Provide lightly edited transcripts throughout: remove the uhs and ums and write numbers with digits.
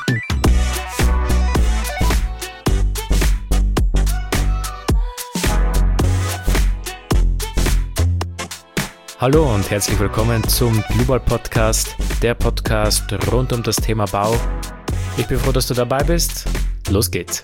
Hallo und herzlich willkommen zum Global Podcast, der Podcast rund um das Thema Bau. Ich bin froh, dass du dabei bist. Los geht's.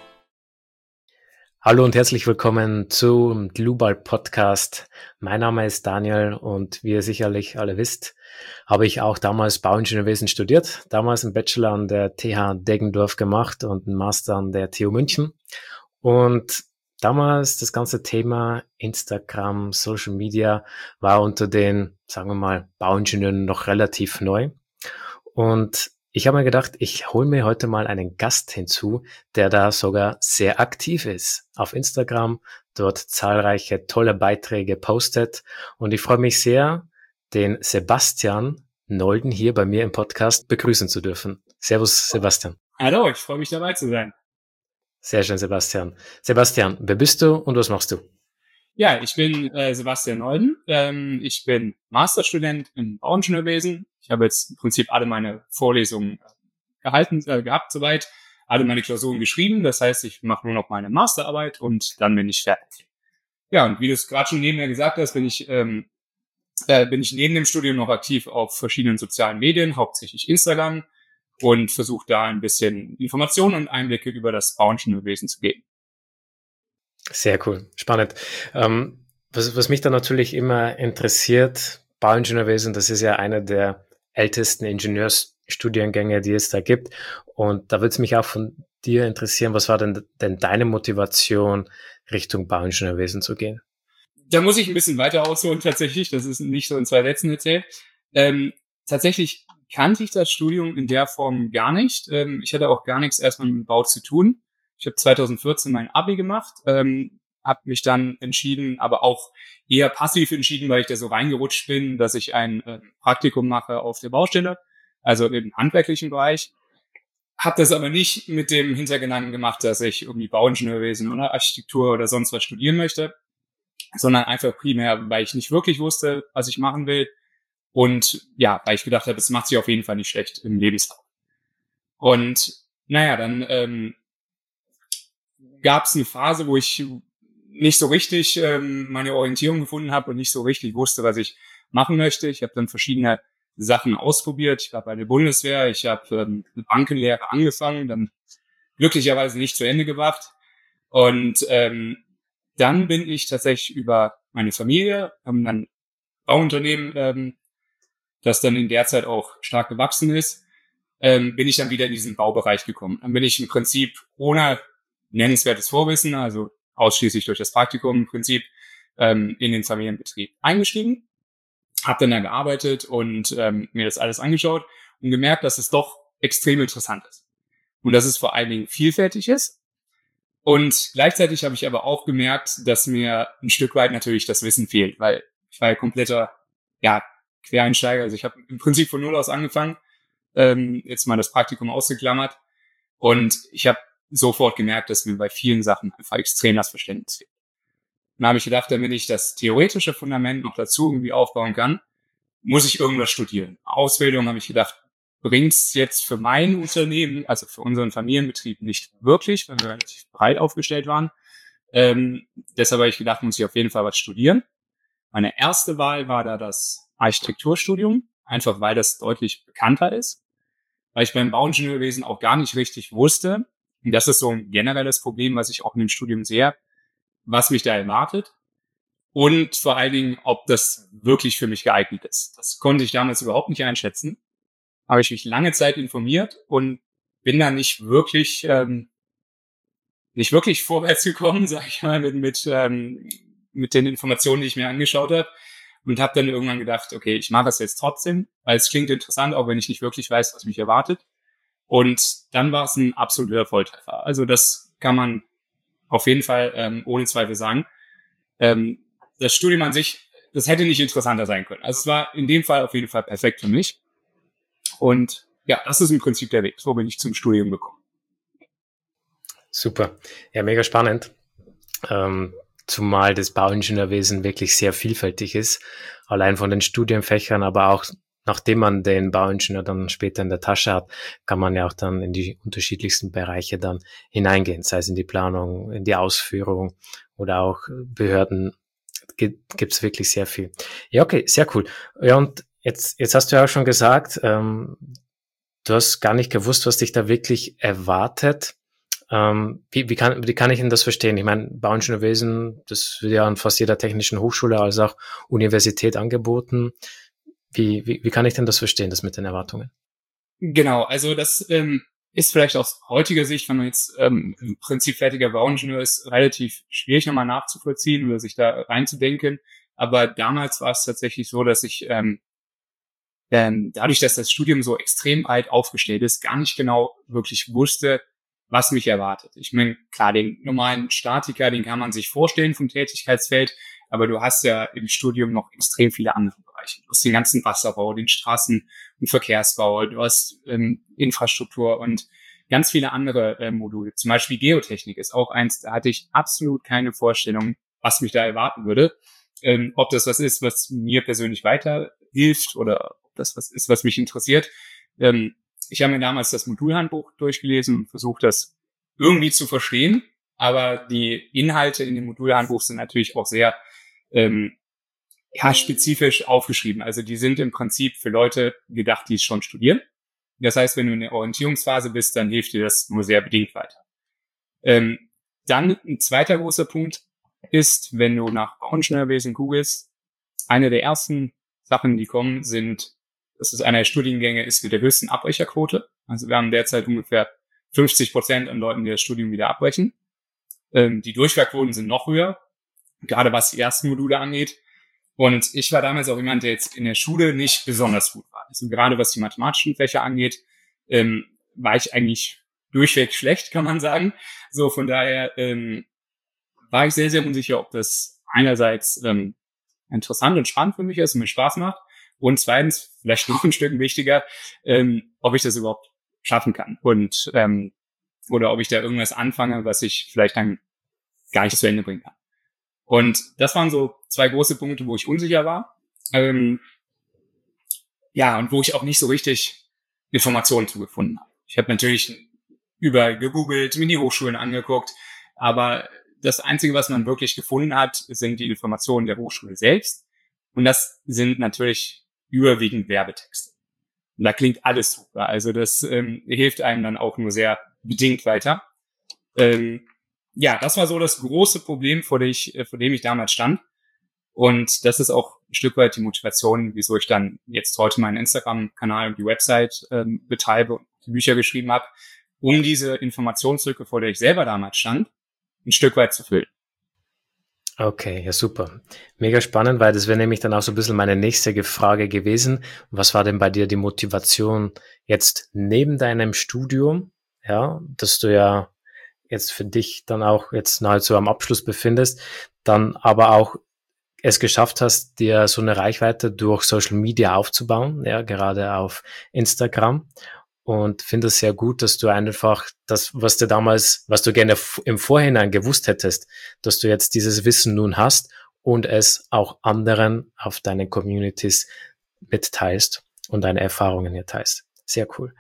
Hallo und herzlich willkommen zum Global Podcast. Mein Name ist Daniel und wie ihr sicherlich alle wisst, habe ich auch damals Bauingenieurwesen studiert. Damals einen Bachelor an der TH Deggendorf gemacht und einen Master an der TU München. Und damals das ganze Thema Instagram, Social Media war unter den, sagen wir mal, Bauingenieuren noch relativ neu. Und ich habe mir gedacht, ich hole mir heute mal einen Gast hinzu, der da sogar sehr aktiv ist auf Instagram, dort zahlreiche tolle Beiträge postet. Und ich freue mich sehr, den Sebastian Nolden hier bei mir im Podcast begrüßen zu dürfen. Servus, Sebastian. Hallo, ich freue mich dabei zu sein. Sehr schön, Sebastian. Sebastian, wer bist du und was machst du? Ja, ich bin Sebastian Nolden. Ich bin Masterstudent im Bauingenieurwesen. Ich habe jetzt im Prinzip alle meine Vorlesungen gehabt soweit, alle meine Klausuren geschrieben. Das heißt, ich mache nur noch meine Masterarbeit und dann bin ich fertig. Ja, und wie du es gerade schon nebenher gesagt hast, bin ich neben dem Studium noch aktiv auf verschiedenen sozialen Medien, hauptsächlich Instagram, und versuche da ein bisschen Informationen und Einblicke über das Bauingenieurwesen zu geben. Sehr cool, spannend. Was mich dann natürlich immer interessiert, Bauingenieurwesen, das ist ja einer der ältesten Ingenieursstudiengänge, die es da gibt. Und da würde es mich auch von dir interessieren, was war denn deine Motivation, Richtung Bauingenieurwesen zu gehen? Da muss ich ein bisschen weiter ausholen tatsächlich, das ist nicht so in 2 Sätzen erzählt. Tatsächlich kannte ich das Studium in der Form gar nicht. Ich hatte auch gar nichts erstmal mit dem Bau zu tun. Ich habe 2014 mein Abi gemacht, habe mich dann entschieden, aber auch eher passiv entschieden, weil ich da so reingerutscht bin, dass ich ein Praktikum mache auf der Baustelle, also im handwerklichen Bereich. Habe das aber nicht mit dem Hintergedanken gemacht, dass ich irgendwie Bauingenieurwesen oder Architektur oder sonst was studieren möchte, sondern einfach primär, weil ich nicht wirklich wusste, was ich machen will. Und ja, weil ich gedacht habe, es macht sich auf jeden Fall nicht schlecht im Lebenslauf. Und naja, dann gab es eine Phase, wo ich nicht so richtig meine Orientierung gefunden habe und nicht so richtig wusste, was ich machen möchte. Ich habe dann verschiedene Sachen ausprobiert. Ich war bei der Bundeswehr, ich habe eine Bankenlehre angefangen, dann glücklicherweise nicht zu Ende gebracht. Und dann bin ich tatsächlich über meine Familie, haben dann ein Bauunternehmen, das dann in der Zeit auch stark gewachsen ist, bin ich dann wieder in diesen Baubereich gekommen. Dann bin ich im Prinzip ohne nennenswertes Vorwissen, also ausschließlich durch das Praktikum im Prinzip, in den Familienbetrieb eingestiegen, habe dann da gearbeitet und mir das alles angeschaut und gemerkt, dass es doch extrem interessant ist. Und dass es vor allen Dingen vielfältig ist. Und gleichzeitig habe ich aber auch gemerkt, dass mir ein Stück weit natürlich das Wissen fehlt, weil ich war ja kompletter, Quereinsteiger. Also ich habe im Prinzip von null aus angefangen, jetzt mal das Praktikum ausgeklammert. Und ich habe sofort gemerkt, dass mir bei vielen Sachen einfach extrem das Verständnis fehlt. Dann habe ich gedacht, damit ich das theoretische Fundament noch dazu irgendwie aufbauen kann, muss ich irgendwas studieren. Ausbildung, habe ich gedacht, bringt's jetzt für mein Unternehmen, also für unseren Familienbetrieb nicht wirklich, weil wir relativ breit aufgestellt waren. Deshalb habe ich gedacht, muss ich auf jeden Fall was studieren. Meine erste Wahl war da das Architekturstudium, einfach weil das deutlich bekannter ist, weil ich beim Bauingenieurwesen auch gar nicht richtig wusste, und das ist so ein generelles Problem, was ich auch in dem Studium sehe, was mich da erwartet und vor allen Dingen, ob das wirklich für mich geeignet ist. Das konnte ich damals überhaupt nicht einschätzen, habe ich mich lange Zeit informiert und bin da nicht wirklich vorwärts gekommen, sag ich mal, mit den Informationen, die ich mir angeschaut habe. Und habe dann irgendwann gedacht, okay, ich mache das jetzt trotzdem, weil es klingt interessant, auch wenn ich nicht wirklich weiß, was mich erwartet. Und dann war es ein absoluter Volltreffer. Also das kann man auf jeden Fall ohne Zweifel sagen. Das Studium an sich, das hätte nicht interessanter sein können. Also es war in dem Fall auf jeden Fall perfekt für mich. Und ja, das ist im Prinzip der Weg. So bin ich zum Studium gekommen. Super. Ja, mega spannend. Zumal das Bauingenieurwesen wirklich sehr vielfältig ist. Allein von den Studienfächern, aber auch nachdem man den Bauingenieur dann später in der Tasche hat, kann man ja auch dann in die unterschiedlichsten Bereiche dann hineingehen, sei es in die Planung, in die Ausführung oder auch Behörden. Gibt's wirklich sehr viel. Ja, okay, sehr cool. Ja, und jetzt hast du ja auch schon gesagt, du hast gar nicht gewusst, was dich da wirklich erwartet. Wie kann ich denn das verstehen? Ich meine, Bauingenieurwesen, das wird ja an fast jeder technischen Hochschule als auch Universität angeboten. Wie kann ich denn das verstehen, das mit den Erwartungen? Genau, also das ist vielleicht aus heutiger Sicht, wenn man jetzt im Prinzip fertiger Bauingenieur ist, relativ schwierig nochmal nachzuvollziehen oder sich da reinzudenken. Aber damals war es tatsächlich so, dass ich dadurch, dass das Studium so extrem breit aufgestellt ist, gar nicht genau wirklich wusste, was mich erwartet. Ich meine, klar, den normalen Statiker, den kann man sich vorstellen vom Tätigkeitsfeld, aber du hast ja im Studium noch extrem viele andere Bereiche. Du hast den ganzen Wasserbau, den Straßen- und Verkehrsbau, du hast Infrastruktur und ganz viele andere Module. Zum Beispiel Geotechnik ist auch eins, da hatte ich absolut keine Vorstellung, was mich da erwarten würde. Ob das was ist, was mir persönlich weiterhilft oder ob das was ist, was mich interessiert. Ich habe mir damals das Modulhandbuch durchgelesen und versucht, das irgendwie zu verstehen. Aber die Inhalte in dem Modulhandbuch sind natürlich auch sehr spezifisch aufgeschrieben. Also die sind im Prinzip für Leute gedacht, die es schon studieren. Das heißt, wenn du in der Orientierungsphase bist, dann hilft dir das nur sehr bedingt weiter. Dann ein zweiter großer Punkt ist, wenn du nach Bauingenieurwesen googelst, eine der ersten Sachen, die kommen, sind, das ist einer der Studiengänge, ist mit der höchsten Abbrecherquote. Also wir haben derzeit ungefähr 50% an Leuten, die das Studium wieder abbrechen. Die Durchfallquoten sind noch höher, gerade was die ersten Module angeht. Und ich war damals auch jemand, der jetzt in der Schule nicht besonders gut war. Also gerade was die mathematischen Fächer angeht, war ich eigentlich durchweg schlecht, kann man sagen. So, von daher war ich sehr, sehr unsicher, ob das einerseits interessant und spannend für mich ist und mir Spaß macht. Und zweitens, vielleicht noch ein Stück wichtiger, ob ich das überhaupt schaffen kann. Und oder ob ich da irgendwas anfange, was ich vielleicht dann gar nicht zu Ende bringen kann. Und das waren so zwei große Punkte, wo ich unsicher war. Und wo ich auch nicht so richtig Informationen zugefunden habe. Ich habe natürlich überall gegoogelt, mir die Hochschulen angeguckt, aber das Einzige, was man wirklich gefunden hat, sind die Informationen der Hochschule selbst. Und das sind natürlich überwiegend Werbetexte. Und da klingt alles super. Also das hilft einem dann auch nur sehr bedingt weiter. Das war so das große Problem, vor dem ich damals stand. Und das ist auch ein Stück weit die Motivation, wieso ich dann jetzt heute meinen Instagram-Kanal und die Website betreibe und die Bücher geschrieben habe, um diese Informationslücke, vor der ich selber damals stand, ein Stück weit zu füllen. Okay, ja super. Mega spannend, weil das wäre nämlich dann auch so ein bisschen meine nächste Frage gewesen. Was war denn bei dir die Motivation jetzt neben deinem Studium, ja, dass du ja jetzt für dich dann auch jetzt nahezu am Abschluss befindest, dann aber auch es geschafft hast, dir so eine Reichweite durch Social Media aufzubauen, ja, gerade auf Instagram. Und finde es sehr gut, dass du einfach das, was du gerne im Vorhinein gewusst hättest, dass du jetzt dieses Wissen nun hast und es auch anderen auf deinen Communities mitteilst und deine Erfahrungen hier teilst. Sehr cool.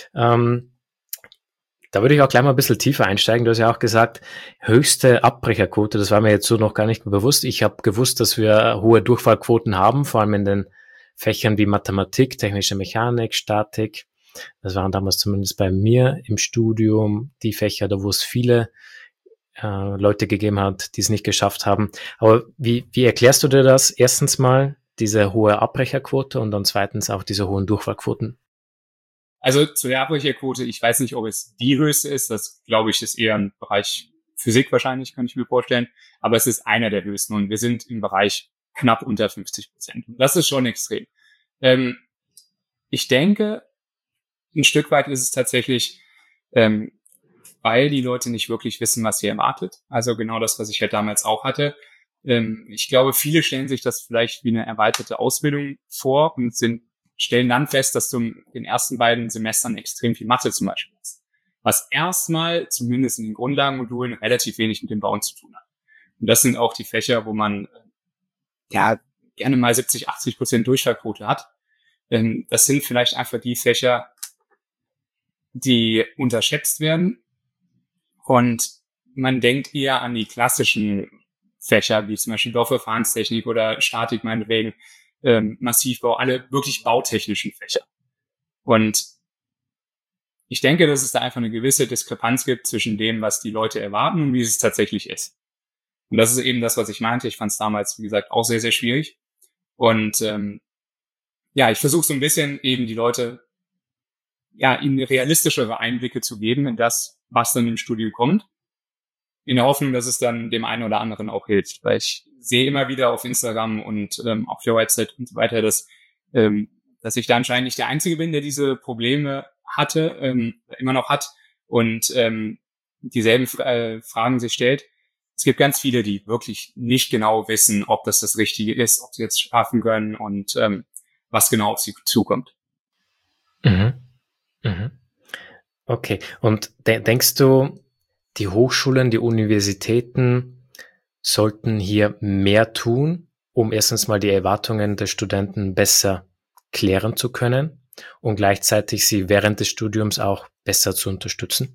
Da würde ich auch gleich mal ein bisschen tiefer einsteigen. Du hast ja auch gesagt, höchste Abbrecherquote, das war mir jetzt so noch gar nicht bewusst. Ich habe gewusst, dass wir hohe Durchfallquoten haben, vor allem in den Fächern wie Mathematik, technische Mechanik, Statik. Das waren damals zumindest bei mir im Studium die Fächer, da wo es viele Leute gegeben hat, die es nicht geschafft haben. Aber wie erklärst du dir das? Erstens mal diese hohe Abbrecherquote und dann zweitens auch diese hohen Durchfallquoten. Also zu der Abbrecherquote, ich weiß nicht, ob es die höchste ist. Das, glaube ich, ist eher im Bereich Physik wahrscheinlich, kann ich mir vorstellen. Aber es ist einer der höchsten und wir sind im Bereich knapp unter 50%. Das ist schon extrem. Ich denke, ein Stück weit ist es tatsächlich, weil die Leute nicht wirklich wissen, was sie erwartet. Also genau das, was ich halt damals auch hatte. Ich glaube, viele stellen sich das vielleicht wie eine erweiterte Ausbildung vor und stellen dann fest, dass du in den ersten beiden Semestern extrem viel Mathe zum Beispiel hast. Was erstmal, zumindest in den Grundlagenmodulen, relativ wenig mit dem Bauen zu tun hat. Und das sind auch die Fächer, wo man gerne mal 70-80% Durchfallquote hat. Das sind vielleicht einfach die Fächer, die unterschätzt werden. Und man denkt eher an die klassischen Fächer, wie zum Beispiel Bauverfahrenstechnik oder Statik meinetwegen, Massivbau, alle wirklich bautechnischen Fächer. Und ich denke, dass es da einfach eine gewisse Diskrepanz gibt zwischen dem, was die Leute erwarten und wie es tatsächlich ist. Und das ist eben das, was ich meinte. Ich fand es damals, wie gesagt, auch sehr, sehr schwierig. Und ich versuche so ein bisschen eben die Leute ihnen realistischere Einblicke zu geben in das, was dann im Studium kommt, in der Hoffnung, dass es dann dem einen oder anderen auch hilft. Weil ich sehe immer wieder auf Instagram und auf der Website und so weiter, dass ich da anscheinend nicht der Einzige bin, der diese Probleme hatte, immer noch hat und dieselben Fragen sich stellt. Es gibt ganz viele, die wirklich nicht genau wissen, ob das Richtige ist, ob sie jetzt schaffen können und was genau auf sie zukommt. Mhm. Mhm. Okay. Und denkst du, die Hochschulen, die Universitäten sollten hier mehr tun, um erstens mal die Erwartungen der Studenten besser klären zu können und gleichzeitig sie während des Studiums auch besser zu unterstützen?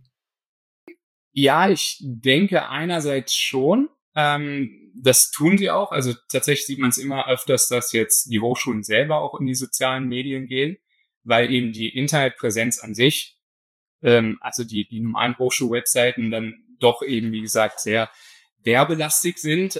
Ja, ich denke einerseits schon. Das tun sie auch. Also tatsächlich sieht man es immer öfters, dass jetzt die Hochschulen selber auch in die sozialen Medien gehen, weil eben die Internetpräsenz an sich, also die normalen Hochschulwebseiten dann doch eben, wie gesagt, sehr werbelastig sind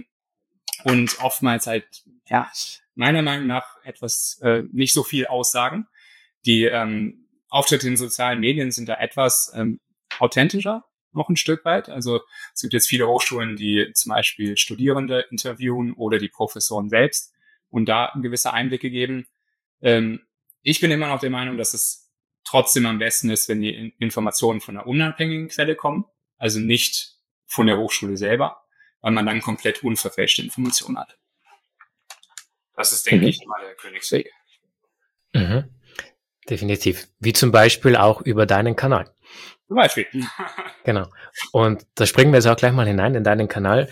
und oftmals halt, meiner Meinung nach etwas nicht so viel aussagen. Die Auftritte in sozialen Medien sind da etwas authentischer, noch ein Stück weit. Also es gibt jetzt viele Hochschulen, die zum Beispiel Studierende interviewen oder die Professoren selbst und da gewisse Einblicke geben. Ich bin immer noch der Meinung, dass es trotzdem am besten ist, wenn die Informationen von einer unabhängigen Quelle kommen, also nicht von der Hochschule selber, weil man dann komplett unverfälschte Informationen hat. Das ist, denke ich, mal der Königsweg. Mhm. Definitiv. Wie zum Beispiel auch über deinen Kanal. Zum Beispiel. Genau. Und da springen wir jetzt auch gleich mal hinein in deinen Kanal.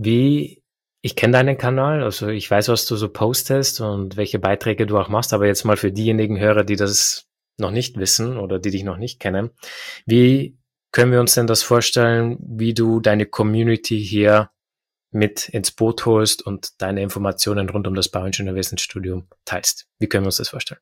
Ich kenne deinen Kanal, also ich weiß, was du so postest und welche Beiträge du auch machst, aber jetzt mal für diejenigen Hörer, die das noch nicht wissen oder die dich noch nicht kennen, wie können wir uns denn das vorstellen, wie du deine Community hier mit ins Boot holst und deine Informationen rund um das Bauingenieurwesenstudium teilst? Wie können wir uns das vorstellen?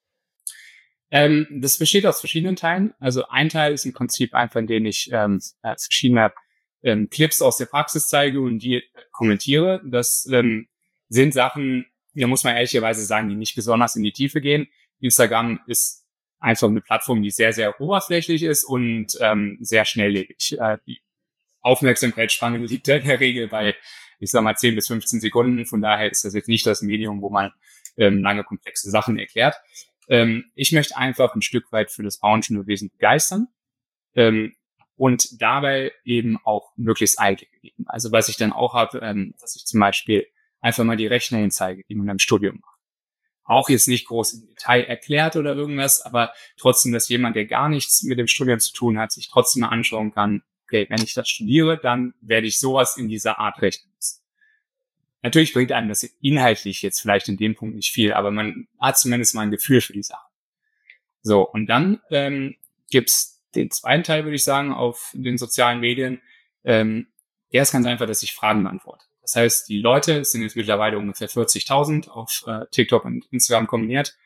Das besteht aus verschiedenen Teilen. Also ein Teil ist im Prinzip einfach, in dem ich verschiedene Clips aus der Praxis zeige und die kommentiere. Das sind Sachen, da muss man ehrlicherweise sagen, die nicht besonders in die Tiefe gehen. Instagram ist einfach eine Plattform, die sehr, sehr oberflächlich ist und sehr schnelllebig. Die Aufmerksamkeitsspanne liegt in der Regel bei, ich sag mal, 10 bis 15 Sekunden. Von daher ist das jetzt nicht das Medium, wo man lange komplexe Sachen erklärt. Ich möchte einfach ein Stück weit für das Bauingenieurwesen begeistern und dabei eben auch möglichst Einblicke geben. Also was ich dann auch habe, dass ich zum Beispiel einfach mal die Rechner zeige, die man im Studium macht. Auch jetzt nicht groß im Detail erklärt oder irgendwas, aber trotzdem, dass jemand, der gar nichts mit dem Studium zu tun hat, sich trotzdem mal anschauen kann, okay, wenn ich das studiere, dann werde ich sowas in dieser Art rechnen müssen. Natürlich bringt einem das inhaltlich jetzt vielleicht in dem Punkt nicht viel, aber man hat zumindest mal ein Gefühl für die Sache. So, und dann gibt's den zweiten Teil, würde ich sagen, auf den sozialen Medien. Der ist ganz einfach, dass ich Fragen beantworte. Das heißt, die Leute, es sind jetzt mittlerweile ungefähr 40.000 auf TikTok und Instagram kombiniert,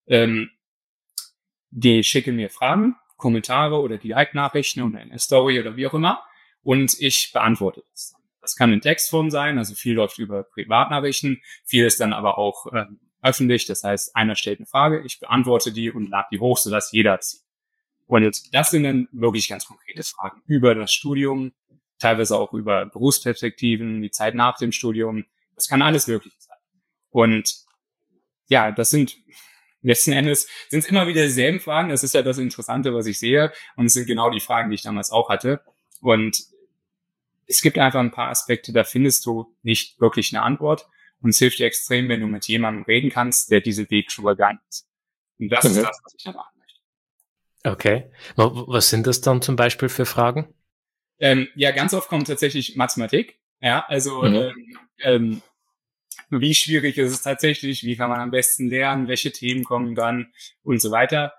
die schicken mir Fragen, Kommentare oder Direktnachrichten oder eine Story oder wie auch immer und ich beantworte das. Das kann in Textform sein, also viel läuft über Privatnachrichten, viel ist dann aber auch öffentlich, das heißt, einer stellt eine Frage, ich beantworte die und lade die hoch, sodass jeder zieht. Und jetzt, das sind dann wirklich ganz konkrete Fragen über das Studium, teilweise auch über Berufsperspektiven, die Zeit nach dem Studium, das kann alles Mögliche sein. Und ja, das sind letzten Endes sind es immer wieder dieselben Fragen, das ist ja das Interessante, was ich sehe, und es sind genau die Fragen, die ich damals auch hatte. Und es gibt einfach ein paar Aspekte, da findest du nicht wirklich eine Antwort. Und es hilft dir extrem, wenn du mit jemandem reden kannst, der diesen Weg schon gegangen ist. Und das ist das, was ich da machen möchte. Okay. Was sind das dann zum Beispiel für Fragen? Ja, ganz oft kommt tatsächlich Mathematik. Ja, also wie schwierig ist es tatsächlich, wie kann man am besten lernen, welche Themen kommen dann und so weiter.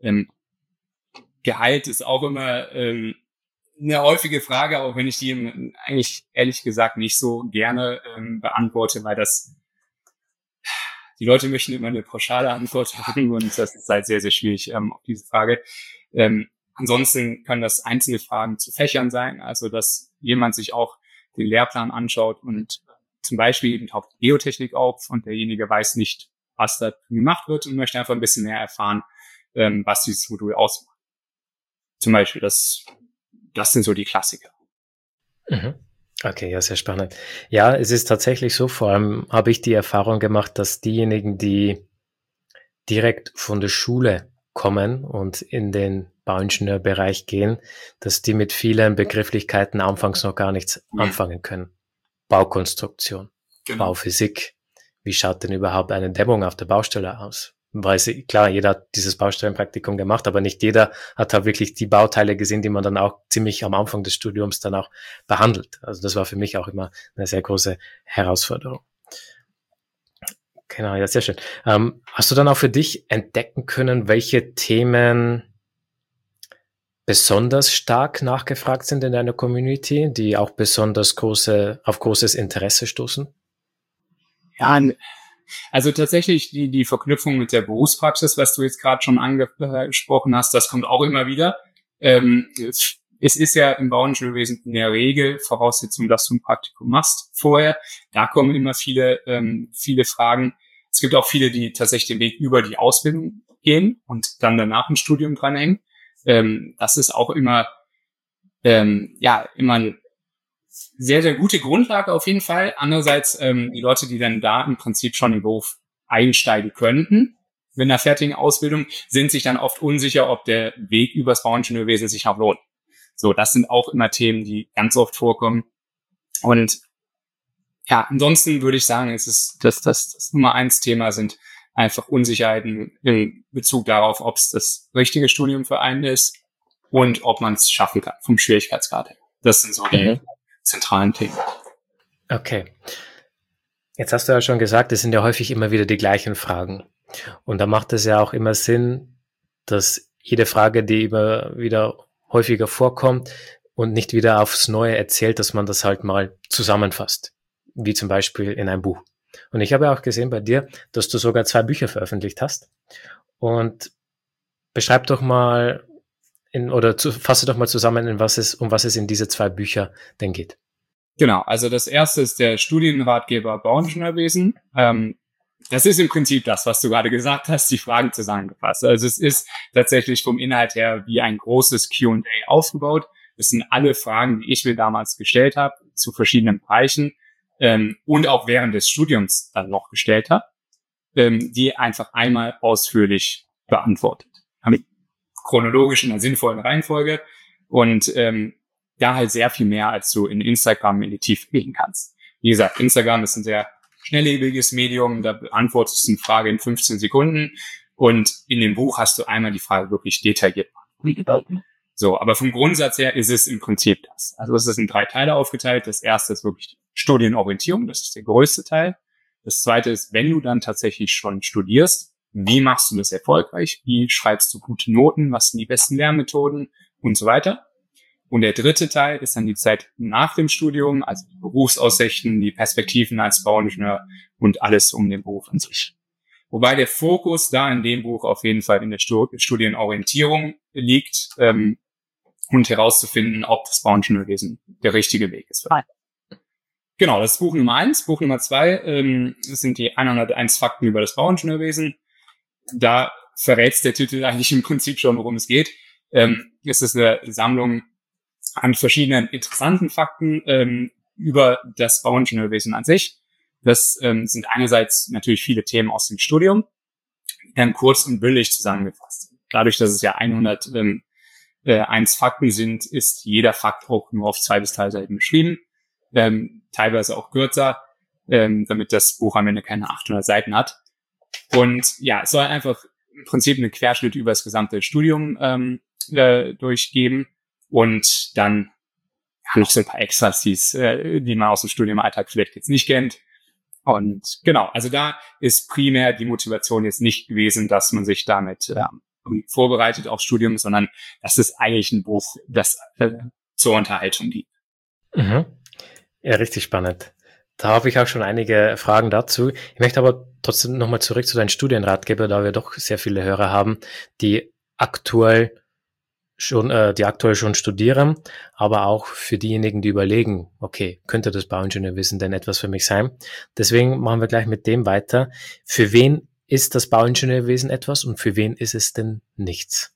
Gehalt ist auch immer eine häufige Frage, auch wenn ich die eigentlich ehrlich gesagt nicht so gerne beantworte, weil die Leute möchten immer eine pauschale Antwort haben und das ist halt sehr, sehr schwierig auf diese Frage. Ansonsten können das einzelne Fragen zu Fächern sein, also dass jemand sich auch den Lehrplan anschaut und zum Beispiel eben taucht Geotechnik auf und derjenige weiß nicht, was da gemacht wird und möchte einfach ein bisschen mehr erfahren, was dieses Modul ausmacht. Zum Beispiel, das sind so die Klassiker. Mhm. Okay, ja, sehr spannend. Ja, es ist tatsächlich so, vor allem habe ich die Erfahrung gemacht, dass diejenigen, die direkt von der Schule kommen und in den Bauingenieurbereich gehen, dass die mit vielen Begrifflichkeiten anfangs noch gar nichts anfangen können. Baukonstruktion, genau. Bauphysik, wie schaut denn überhaupt eine Dämmung auf der Baustelle aus? Weil klar, jeder hat dieses Baustellenpraktikum gemacht, aber nicht jeder hat halt wirklich die Bauteile gesehen, die man dann auch ziemlich am Anfang des Studiums dann auch behandelt. Also das war für mich auch immer eine sehr große Herausforderung. Genau, ja, sehr schön. Hast du dann auch für dich entdecken können, welche Themen besonders stark nachgefragt sind in deiner Community, die auch besonders auf großes Interesse stoßen? Ja, also tatsächlich die Verknüpfung mit der Berufspraxis, was du jetzt gerade schon angesprochen hast, das kommt auch immer wieder. Es ist ja im Bauingenieurwesen in der Regel Voraussetzung, dass du ein Praktikum machst vorher. Da kommen immer viele Fragen. Es gibt auch viele, die tatsächlich den Weg über die Ausbildung gehen und dann danach ein Studium dranhängen. Das ist auch immer eine sehr, sehr gute Grundlage auf jeden Fall. Andererseits die Leute, die dann da im Prinzip schon im Beruf einsteigen könnten, mit einer fertigen Ausbildung, sind sich dann oft unsicher, ob der Weg übers Bauingenieurwesen sich auch lohnt. So, das sind auch immer Themen, die ganz oft vorkommen. Und ja, ansonsten würde ich sagen, es ist das Nummer 1 Thema sind einfach Unsicherheiten in Bezug darauf, ob es das richtige Studium für einen ist und ob man es schaffen kann vom Schwierigkeitsgrad her. Das sind so die zentralen Themen. Okay. Jetzt hast du ja schon gesagt, es sind ja häufig immer wieder die gleichen Fragen. Und da macht es ja auch immer Sinn, dass jede Frage, die immer wieder häufiger vorkommt und nicht wieder aufs Neue erzählt, dass man das halt mal zusammenfasst. Wie zum Beispiel in einem Buch. Und ich habe ja auch gesehen bei dir, dass du sogar 2 Bücher veröffentlicht hast. Und beschreib doch mal fasse doch mal zusammen, um was es in diese 2 Bücher denn geht. Genau, also das erste ist der Studienratgeber Bauingenieurwesen. Das ist im Prinzip das, was du gerade gesagt hast, die Fragen zusammengefasst. Also es ist tatsächlich vom Inhalt her wie ein großes Q&A aufgebaut. Das sind alle Fragen, die ich mir damals gestellt habe, zu verschiedenen Bereichen und auch während des Studiums dann noch gestellt habe, die einfach einmal ausführlich beantwortet. Chronologisch in einer sinnvollen Reihenfolge und da halt sehr viel mehr, als du in Instagram in die Tiefe gehen kannst. Wie gesagt, Instagram ist ein sehr schnelllebiges Medium, da beantwortest du eine Frage in 15 Sekunden und in dem Buch hast du einmal die Frage wirklich detailliert beantwortet. So, aber vom Grundsatz her ist es im Prinzip das. Also es ist in 3 Teile aufgeteilt. Das erste ist wirklich die Studienorientierung, das ist der größte Teil. Das zweite ist, wenn du dann tatsächlich schon studierst, wie machst du das erfolgreich? Wie schreibst du gute Noten? Was sind die besten Lernmethoden? Und so weiter. Und der dritte Teil ist dann die Zeit nach dem Studium, also die Berufsaussichten, die Perspektiven als Bauingenieur und alles um den Beruf an sich. Wobei der Fokus da in dem Buch auf jeden Fall in der Studienorientierung liegt und herauszufinden, ob das Bauingenieurwesen der richtige Weg ist für einen. Genau, das ist Buch Nummer 1. Buch Nummer 2 das sind die 101 Fakten über das Bauingenieurwesen. Da verrät der Titel eigentlich im Prinzip schon, worum es geht. Es ist eine Sammlung an verschiedenen interessanten Fakten über das Bauingenieurwesen an sich. Das sind einerseits natürlich viele Themen aus dem Studium, dann kurz und bündig zusammengefasst. Dadurch, dass es ja 101 Fakten sind, ist jeder Fakt auch nur auf 2 bis 3 Seiten beschrieben, teilweise auch kürzer, damit das Buch am Ende keine 800 Seiten hat. Und ja, es soll einfach im Prinzip einen Querschnitt über das gesamte Studium durchgeben und dann noch so ein paar Extras, die man aus dem Studienalltag vielleicht jetzt nicht kennt. Und genau, also da ist primär die Motivation jetzt nicht gewesen, dass man sich damit vorbereitet aufs Studium, sondern das ist eigentlich ein Buch, das zur Unterhaltung dient. Mhm. Ja, richtig spannend. Da habe ich auch schon einige Fragen dazu. Ich möchte aber trotzdem nochmal zurück zu deinem Studienratgeber, da wir doch sehr viele Hörer haben, die aktuell schon studieren, aber auch für diejenigen, die überlegen, okay, könnte das Bauingenieurwesen denn etwas für mich sein? Deswegen machen wir gleich mit dem weiter. Für wen ist das Bauingenieurwesen etwas und für wen ist es denn nichts?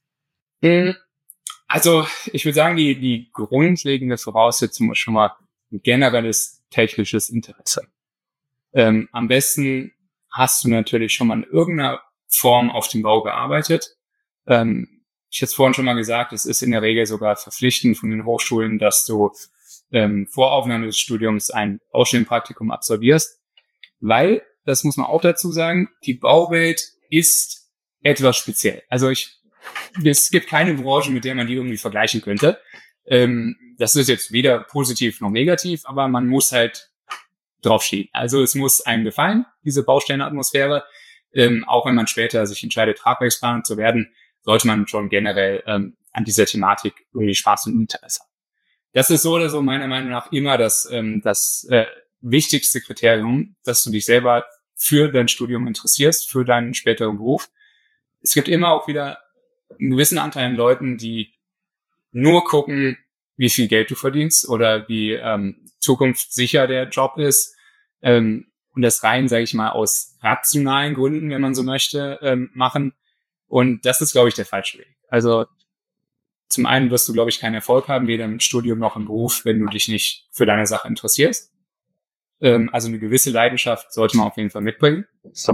Also ich würde sagen, die grundlegende Voraussetzung ist schon mal ein generelles technisches Interesse. Am besten hast du natürlich schon mal in irgendeiner Form auf dem Bau gearbeitet. Ich hatte es vorhin schon mal gesagt, es ist in der Regel sogar verpflichtend von den Hochschulen, dass du vor Aufnahme des Studiums ein Baustellenpraktikum absolvierst, weil, das muss man auch dazu sagen, die Bauwelt ist etwas speziell. Also es gibt keine Branche, mit der man die irgendwie vergleichen könnte. Das ist jetzt weder positiv noch negativ, aber man muss halt draufstehen. Also es muss einem gefallen, diese Baustellenatmosphäre. Auch wenn man später sich entscheidet, Tragwerksplaner zu werden, sollte man schon generell an dieser Thematik irgendwie Spaß und Interesse haben. Das ist so oder so meiner Meinung nach immer das wichtigste Kriterium, dass du dich selber für dein Studium interessierst, für deinen späteren Beruf. Es gibt immer auch wieder einen gewissen Anteil an Leuten, die nur gucken, wie viel Geld du verdienst oder wie zukunftssicher der Job ist. Und das rein, sage ich mal, aus rationalen Gründen, wenn man so möchte, machen. Und das ist, glaube ich, der falsche Weg. Also zum einen wirst du, glaube ich, keinen Erfolg haben, weder im Studium noch im Beruf, wenn du dich nicht für deine Sache interessierst. Also eine gewisse Leidenschaft sollte man auf jeden Fall mitbringen. So.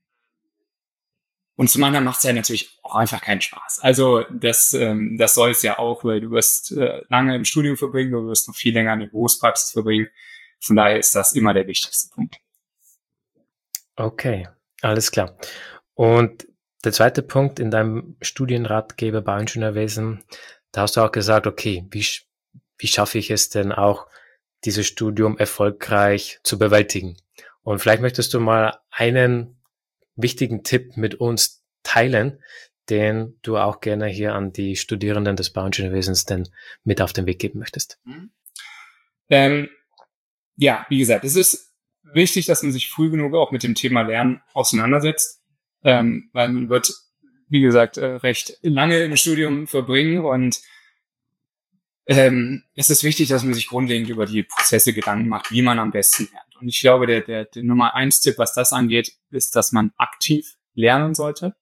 Und zum anderen macht es ja natürlich auch einfach keinen Spaß. Also das soll es ja auch, weil du wirst lange im Studium verbringen, du wirst noch viel länger in der Berufspraxis verbringen. Von daher ist das immer der wichtigste Punkt. Okay, alles klar. Und der zweite Punkt in deinem Studienratgeber Bauingenieurwesen, da hast du auch gesagt, okay, wie schaffe ich es denn auch, dieses Studium erfolgreich zu bewältigen? Und vielleicht möchtest du mal einen wichtigen Tipp mit uns teilen, den du auch gerne hier an die Studierenden des Bauingenieurwesens denn mit auf den Weg geben möchtest. Ja, wie gesagt, es ist wichtig, dass man sich früh genug auch mit dem Thema Lernen auseinandersetzt, weil man wird, wie gesagt, recht lange im Studium verbringen und es ist wichtig, dass man sich grundlegend über die Prozesse Gedanken macht, wie man am besten lernt. Und ich glaube, der Nummer 1 Tipp, was das angeht, ist, dass man aktiv lernen sollte.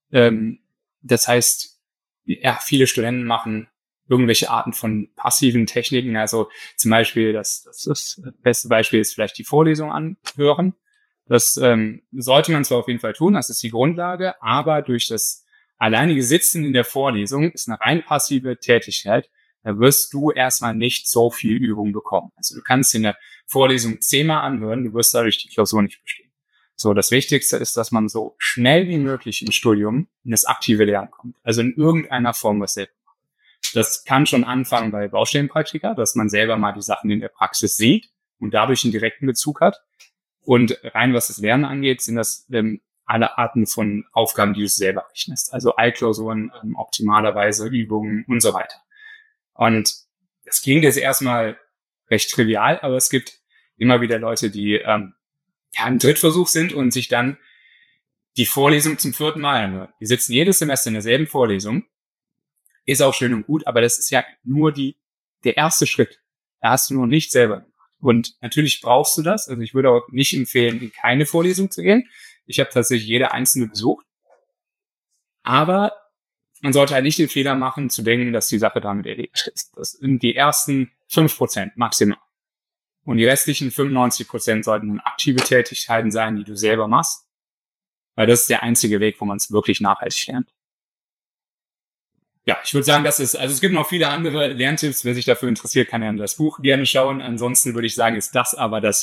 Das heißt, ja, viele Studenten machen irgendwelche Arten von passiven Techniken. Also zum Beispiel, das beste Beispiel ist vielleicht die Vorlesung anhören. Das sollte man zwar auf jeden Fall tun, das ist die Grundlage, aber durch das alleinige Sitzen in der Vorlesung ist eine rein passive Tätigkeit. Da wirst du erstmal nicht so viel Übung bekommen. Also du kannst in der Vorlesung 10-mal anhören, du wirst dadurch die Klausur nicht bestehen. So, das Wichtigste ist, dass man so schnell wie möglich im Studium in das aktive Lernen kommt. Also in irgendeiner Form was selbst macht. Das kann schon anfangen bei Baustellenpraktika, dass man selber mal die Sachen in der Praxis sieht und dadurch einen direkten Bezug hat. Und rein was das Lernen angeht, sind das alle Arten von Aufgaben, die du selber rechnest. Also Eilklausuren, optimalerweise Übungen und so weiter. Und das klingt jetzt erstmal recht trivial, aber es gibt immer wieder Leute, die im Drittversuch sind und sich dann die Vorlesung zum 4. Mal anhören. Die sitzen jedes Semester in derselben Vorlesung. Ist auch schön und gut, aber das ist ja nur der erste Schritt. Da hast du noch nicht selber gemacht. Und natürlich brauchst du das. Also ich würde auch nicht empfehlen, in keine Vorlesung zu gehen. Ich habe tatsächlich jede einzelne besucht. Aber man sollte halt nicht den Fehler machen, zu denken, dass die Sache damit erledigt ist. Das sind die ersten 5% maximal. Und die restlichen 95% sollten dann aktive Tätigkeiten sein, die du selber machst. Weil das ist der einzige Weg, wo man es wirklich nachhaltig lernt. Ja, ich würde sagen, also es gibt noch viele andere Lerntipps. Wer sich dafür interessiert, kann ja in das Buch gerne schauen. Ansonsten würde ich sagen, ist das aber der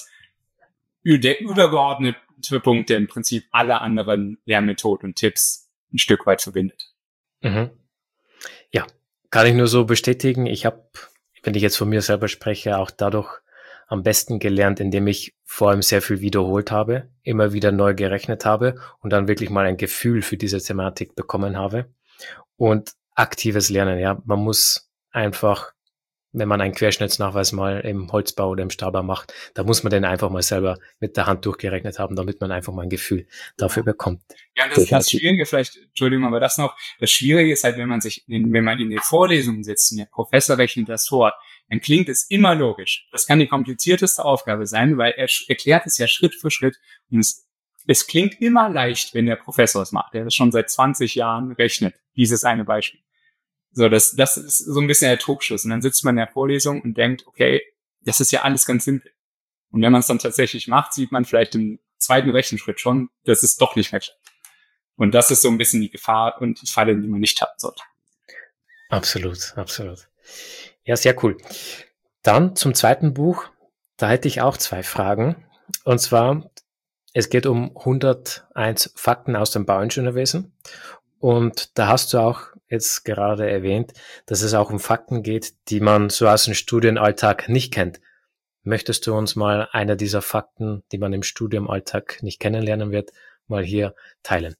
übergeordnete Punkt, der im Prinzip alle anderen Lernmethoden und Tipps ein Stück weit verbindet. Mhm. Ja, kann ich nur so bestätigen. Ich habe, wenn ich jetzt von mir selber spreche, auch dadurch am besten gelernt, indem ich vor allem sehr viel wiederholt habe, immer wieder neu gerechnet habe und dann wirklich mal ein Gefühl für diese Thematik bekommen habe. Und aktives Lernen, ja, man muss einfach, wenn man einen Querschnittsnachweis mal im Holzbau oder im Stahlbau macht, da muss man den einfach mal selber mit der Hand durchgerechnet haben, damit man einfach mal ein Gefühl dafür bekommt. Ja, und das Schwierige vielleicht, Entschuldigung, aber das noch, das Schwierige ist halt, wenn man in den Vorlesungen sitzt und der Professor rechnet das vor, dann klingt es immer logisch. Das kann die komplizierteste Aufgabe sein, weil er erklärt es ja Schritt für Schritt und es klingt immer leicht, wenn der Professor es macht, der das schon seit 20 Jahren rechnet, dieses eine Beispiel. So, das ist so ein bisschen der Trugschluss. Und dann sitzt man in der Vorlesung und denkt, okay, das ist ja alles ganz simpel. Und wenn man es dann tatsächlich macht, sieht man vielleicht im zweiten Rechenschritt schon, dass es doch nicht matcht. Und das ist so ein bisschen die Gefahr und die Falle, die man nicht haben sollte. Absolut, absolut. Ja, sehr cool. Dann zum zweiten Buch. Da hätte ich auch 2 Fragen. Und zwar, es geht um 101 Fakten aus dem Bauingenieurwesen. Und da hast du auch jetzt gerade erwähnt, dass es auch um Fakten geht, die man so aus dem Studienalltag nicht kennt. Möchtest du uns mal eine dieser Fakten, die man im Studiumalltag nicht kennenlernen wird, mal hier teilen?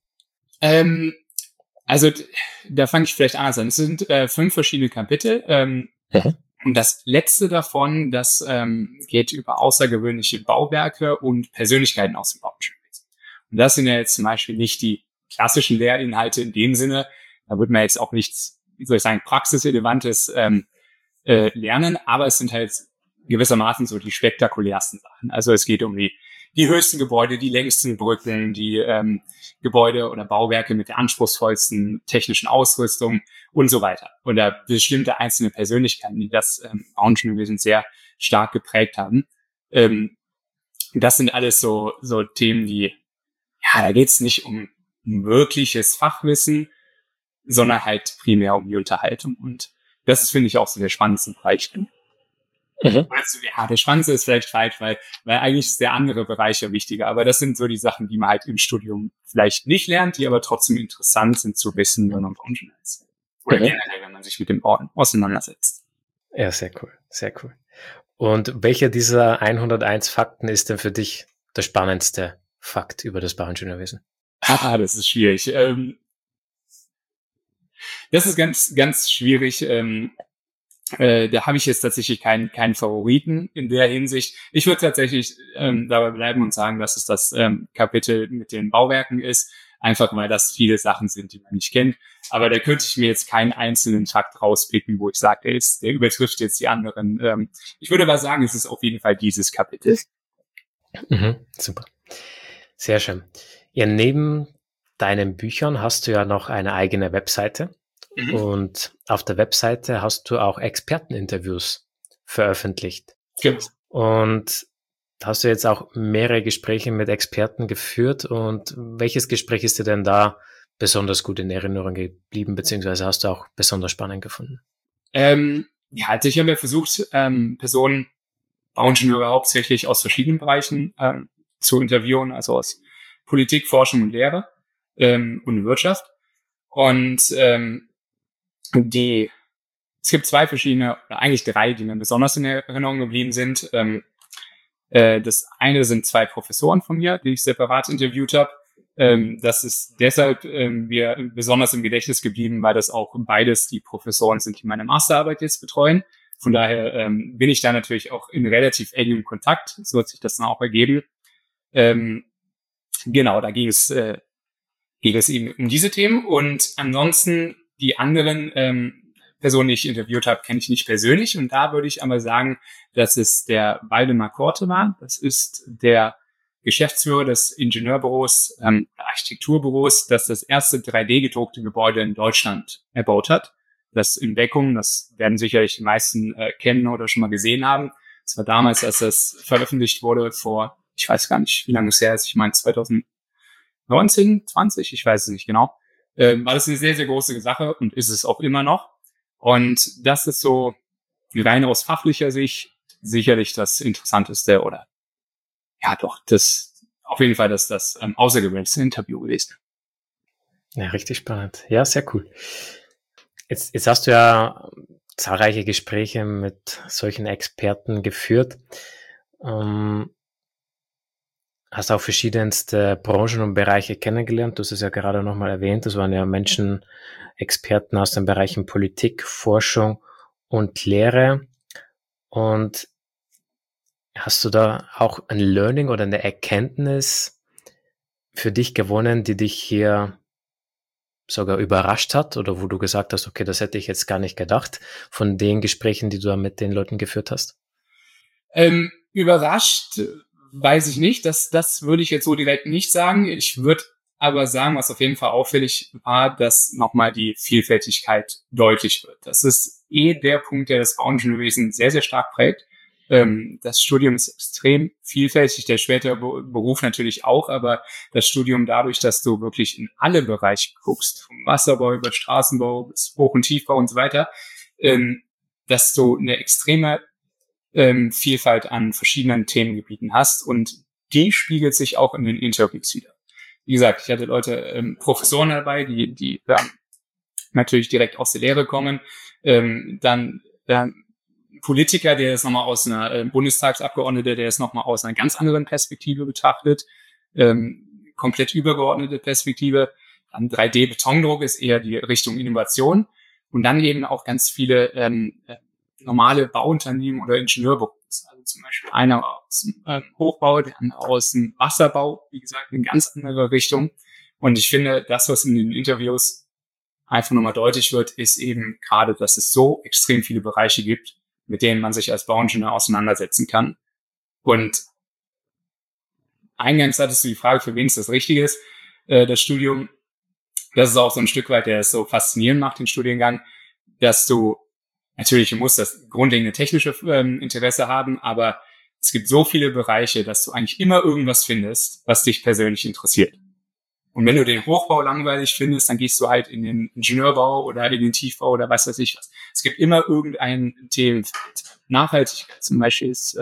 Also da fange ich vielleicht anders an. Es sind 5 verschiedene Kapitel. Und das letzte davon, das geht über außergewöhnliche Bauwerke und Persönlichkeiten aus dem Bauingenieurwesen. Und das sind ja jetzt zum Beispiel nicht die klassischen Lehrinhalte in dem Sinne. Da wird man jetzt auch nichts, wie soll ich sagen, praxisrelevantes lernen, aber es sind halt gewissermaßen so die spektakulärsten Sachen. Also es geht um die höchsten Gebäude, die längsten Brücken, die Gebäude oder Bauwerke mit der anspruchsvollsten technischen Ausrüstung und so weiter. Oder bestimmte einzelne Persönlichkeiten, die das Bauingenieurwesen sehr stark geprägt haben. Das sind alles so Themen, die, ja, da geht's nicht um wirkliches Fachwissen, sondern halt primär um die Unterhaltung. Und das ist, finde ich, auch so der spannendste Bereich. Also, ja, der spannendste ist vielleicht falsch, weil eigentlich ist der andere Bereich ja wichtiger. Aber das sind so die Sachen, die man halt im Studium vielleicht nicht lernt, die aber trotzdem interessant sind zu wissen, wenn man Bauingenieur ist. Oder generell, wenn man sich mit dem Bauen auseinandersetzt. Ja, sehr cool, sehr cool. Und welcher dieser 101 Fakten ist denn für dich der spannendste Fakt über das Bauingenieurwesen? Das ist schwierig. Das ist ganz, ganz schwierig. Da habe ich jetzt tatsächlich keinen Favoriten in der Hinsicht. Ich würde tatsächlich dabei bleiben und sagen, dass es das Kapitel mit den Bauwerken ist, einfach weil das viele Sachen sind, die man nicht kennt. Aber da könnte ich mir jetzt keinen einzelnen Fakt rauspicken, wo ich sage, der übertrifft jetzt die anderen. Ich würde aber sagen, es ist auf jeden Fall dieses Kapitel. Super. Sehr schön. Ja, neben deinen Büchern hast du ja noch eine eigene Webseite. Und auf der Webseite hast du auch Experteninterviews veröffentlicht. Genau. Und hast du jetzt auch mehrere Gespräche mit Experten geführt? Und welches Gespräch ist dir denn da besonders gut in Erinnerung geblieben, beziehungsweise hast du auch besonders spannend gefunden? Ja, also ich habe ja versucht, Personen, Bauingenieure hauptsächlich aus verschiedenen Bereichen zu interviewen, also aus Politik, Forschung und Lehre und Wirtschaft. Und es gibt 2 verschiedene, oder eigentlich 3, die mir besonders in Erinnerung geblieben sind. Das eine sind 2 Professoren von mir, die ich separat interviewt habe. Das ist deshalb mir besonders im Gedächtnis geblieben, weil das auch beides die Professoren sind, die meine Masterarbeit jetzt betreuen. Von daher bin ich da natürlich auch in relativ engem Kontakt. So hat sich das dann auch ergeben. Genau, da ging es eben um diese Themen. Und ansonsten die anderen Personen, die ich interviewt habe, kenne ich nicht persönlich. Und da würde ich aber sagen, dass es der Waldemar Korte war. Das ist der Geschäftsführer des Ingenieurbüros, Architekturbüros, das das erste 3D-gedruckte Gebäude in Deutschland erbaut hat. Das in Beckum, das werden sicherlich die meisten kennen oder schon mal gesehen haben. Das war damals, als das veröffentlicht wurde, vor, ich weiß gar nicht, wie lange es her ist, ich meine 2019, 20, ich weiß es nicht genau, war das eine sehr, sehr große Sache und ist es auch immer noch. Und das ist so rein aus fachlicher Sicht sicherlich das Interessanteste oder ja doch, das auf jeden Fall das außergewöhnlichste Interview gewesen. Ja, richtig spannend. Ja, sehr cool. Jetzt hast du ja zahlreiche Gespräche mit solchen Experten geführt. Hast auch verschiedenste Branchen und Bereiche kennengelernt. Du hast es ja gerade nochmal erwähnt. Das waren ja Menschen, Experten aus den Bereichen Politik, Forschung und Lehre. Und hast du da auch ein Learning oder eine Erkenntnis für dich gewonnen, die dich hier sogar überrascht hat oder wo du gesagt hast, okay, das hätte ich jetzt gar nicht gedacht von den Gesprächen, die du da mit den Leuten geführt hast? Überrascht weiß ich nicht. Das würde ich jetzt so direkt nicht sagen. Ich würde aber sagen, was auf jeden Fall auffällig war, dass nochmal die Vielfältigkeit deutlich wird. Das ist der Punkt, der das Bauingenieurwesen sehr, sehr stark prägt. Das Studium ist extrem vielfältig, der spätere Beruf natürlich auch, aber das Studium dadurch, dass du wirklich in alle Bereiche guckst, vom Wasserbau über Straßenbau bis Hoch- und Tiefbau und so weiter, dass du eine extreme Vielfalt an verschiedenen Themengebieten hast und die spiegelt sich auch in den Interviews wieder. Wie gesagt, ich hatte Leute, Professoren dabei, die natürlich direkt aus der Lehre kommen, dann Politiker, der das nochmal aus einer Bundestagsabgeordnete, der es nochmal aus einer ganz anderen Perspektive betrachtet, komplett übergeordnete Perspektive. Dann 3D-Betondruck ist eher die Richtung Innovation und dann eben auch ganz viele normale Bauunternehmen oder Ingenieurbüros. Also zum Beispiel einer aus dem Hochbau, der andere aus dem Wasserbau, wie gesagt, in ganz andere Richtung. Und ich finde, das, was in den Interviews einfach nochmal deutlich wird, ist eben gerade, dass es so extrem viele Bereiche gibt, mit denen man sich als Bauingenieur auseinandersetzen kann. Und eingangs hattest du die Frage, für wen es das Richtige ist, das Studium. Das ist auch so ein Stück weit, der es so faszinierend macht, den Studiengang, dass du natürlich, du musst das grundlegende technische Interesse haben, aber es gibt so viele Bereiche, dass du eigentlich immer irgendwas findest, was dich persönlich interessiert. Und wenn du den Hochbau langweilig findest, dann gehst du halt in den Ingenieurbau oder in den Tiefbau oder was weiß ich was. Es gibt immer irgendein Themenfeld. Nachhaltigkeit zum Beispiel ist,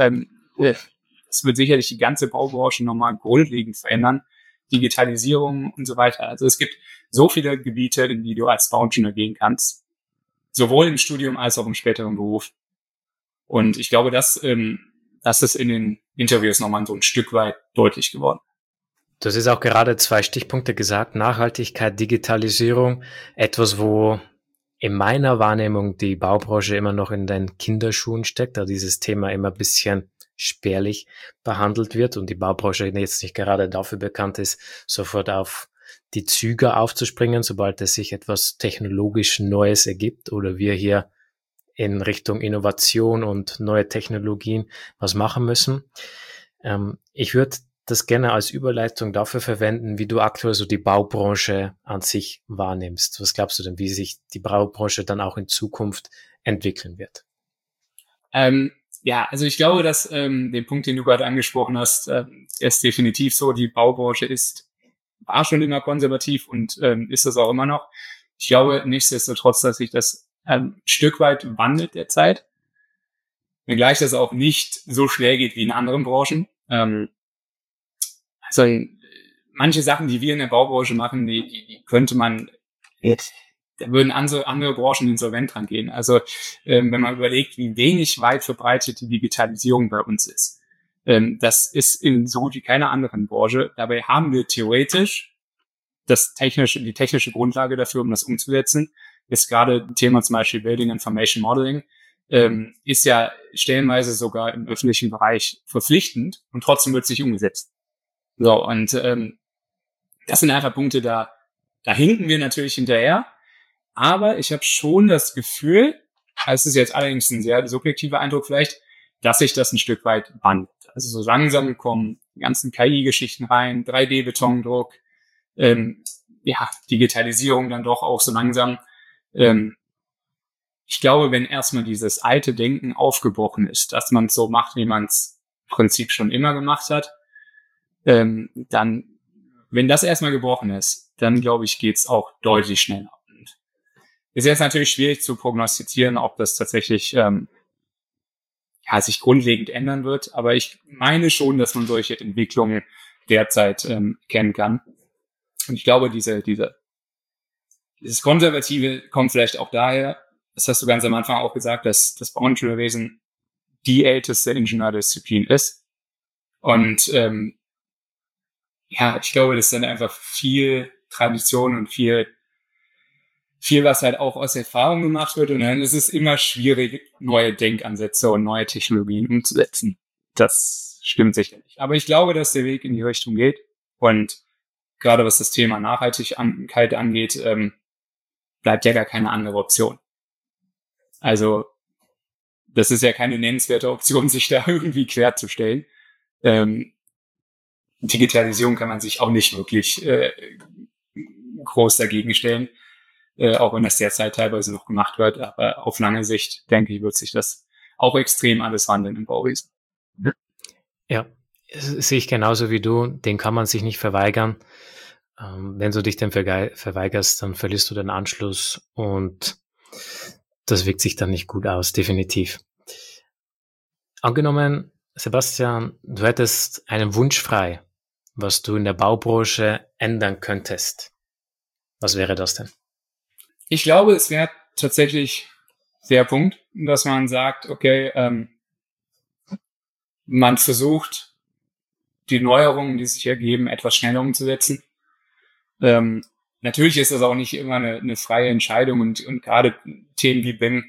es wird sicherlich die ganze Baubranche nochmal grundlegend verändern. Digitalisierung und so weiter. Also es gibt so viele Gebiete, in die du als Bauingenieur gehen kannst. Sowohl im Studium als auch im späteren Beruf. Und ich glaube, das ist in den Interviews nochmal so ein Stück weit deutlich geworden. Du hast jetzt auch gerade 2 Stichpunkte gesagt, Nachhaltigkeit, Digitalisierung, etwas, wo in meiner Wahrnehmung die Baubranche immer noch in den Kinderschuhen steckt, da dieses Thema immer ein bisschen spärlich behandelt wird und die Baubranche jetzt nicht gerade dafür bekannt ist, sofort auf die Züge aufzuspringen, sobald es sich etwas technologisch Neues ergibt oder wir hier in Richtung Innovation und neue Technologien was machen müssen. Ich würde das gerne als Überleitung dafür verwenden, wie du aktuell so die Baubranche an sich wahrnimmst. Was glaubst du denn, wie sich die Baubranche dann auch in Zukunft entwickeln wird? Ja, also ich glaube, dass den Punkt, den du gerade angesprochen hast, ist definitiv so. Die Baubranche war schon immer konservativ und ist das auch immer noch. Ich glaube nichtsdestotrotz, dass sich das ein Stück weit wandelt derzeit. Wenngleich das auch nicht so schnell geht wie in anderen Branchen. Also manche Sachen, die wir in der Baubranche machen, die könnte man, da würden andere Branchen insolvent dran gehen. Also wenn man überlegt, wie wenig weit verbreitet die Digitalisierung bei uns ist. Das ist in so gut wie keiner anderen Branche. Dabei haben wir theoretisch die technische Grundlage dafür, um das umzusetzen. Ist gerade ein Thema zum Beispiel Building Information Modeling, ist ja stellenweise sogar im öffentlichen Bereich verpflichtend und trotzdem wird es nicht umgesetzt. So, und das sind einfach Punkte, da hinken wir natürlich hinterher, aber ich habe schon das Gefühl, es ist jetzt allerdings ein sehr subjektiver Eindruck vielleicht, dass sich das ein Stück weit wandelt. Also so langsam kommen die ganzen KI-Geschichten rein, 3D-Betondruck, Digitalisierung dann doch auch so langsam. Ich glaube, wenn erstmal dieses alte Denken aufgebrochen ist, dass man es so macht, wie man es im Prinzip schon immer gemacht hat, dann, wenn das erstmal gebrochen ist, dann glaube ich, geht's auch deutlich schneller. Und ist jetzt natürlich schwierig zu prognostizieren, ob das tatsächlich sich grundlegend ändern wird, aber ich meine schon, dass man solche Entwicklungen derzeit kennen kann. Und ich glaube, dieses Konservative kommt vielleicht auch daher, das hast du ganz am Anfang auch gesagt, dass das Bauingenieurwesen die älteste Ingenieurdisziplin ist. Und ja, ich glaube, das ist dann einfach viel Tradition und viel, was halt auch aus Erfahrung gemacht wird. Und dann ist es immer schwierig, neue Denkansätze und neue Technologien umzusetzen. Das stimmt sicherlich. Aber ich glaube, dass der Weg in die Richtung geht. Und gerade was das Thema Nachhaltigkeit angeht, bleibt ja gar keine andere Option. Also das ist ja keine nennenswerte Option, sich da irgendwie querzustellen. Digitalisierung kann man sich auch nicht wirklich groß dagegen stellen, auch wenn das derzeit teilweise noch gemacht wird. Aber auf lange Sicht, denke ich, wird sich das auch extrem alles wandeln im Bauwesen. Ja, sehe ich genauso wie du. Den kann man sich nicht verweigern. Wenn du dich dem verweigerst, dann verlierst du den Anschluss und das wirkt sich dann nicht gut aus, definitiv. Angenommen, Sebastian, du hättest einen Wunsch frei, was du in der Baubranche ändern könntest. Was wäre das denn? Ich glaube, es wäre tatsächlich der Punkt, dass man sagt, okay, man versucht, die Neuerungen, die sich ergeben, etwas schneller umzusetzen. Natürlich ist das auch nicht immer eine freie Entscheidung und gerade Themen wie BIM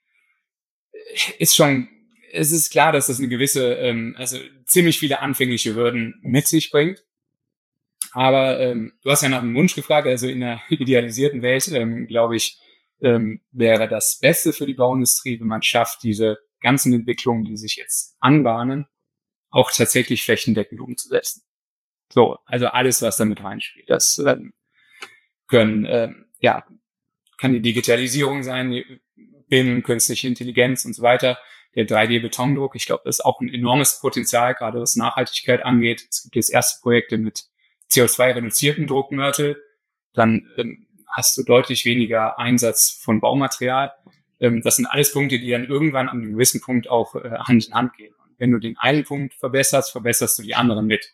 es ist klar, dass das eine gewisse, also ziemlich viele anfängliche Hürden mit sich bringt. Aber du hast ja nach einem Wunsch gefragt, also in einer idealisierten Welt, glaube ich, wäre das Beste für die Bauindustrie, wenn man schafft, diese ganzen Entwicklungen, die sich jetzt anbahnen, auch tatsächlich flächendeckend umzusetzen. So, also alles, was damit reinspielt. Das kann die Digitalisierung sein, BIM, künstliche Intelligenz und so weiter. Der 3D-Betondruck, ich glaube, das ist auch ein enormes Potenzial, gerade was Nachhaltigkeit angeht. Es gibt jetzt erste Projekte mit CO2-reduzierten Druckmörtel. Dann hast du deutlich weniger Einsatz von Baumaterial. Das sind alles Punkte, die dann irgendwann an einem gewissen Punkt auch Hand in Hand gehen. Und wenn du den einen Punkt verbesserst, verbesserst du die anderen mit.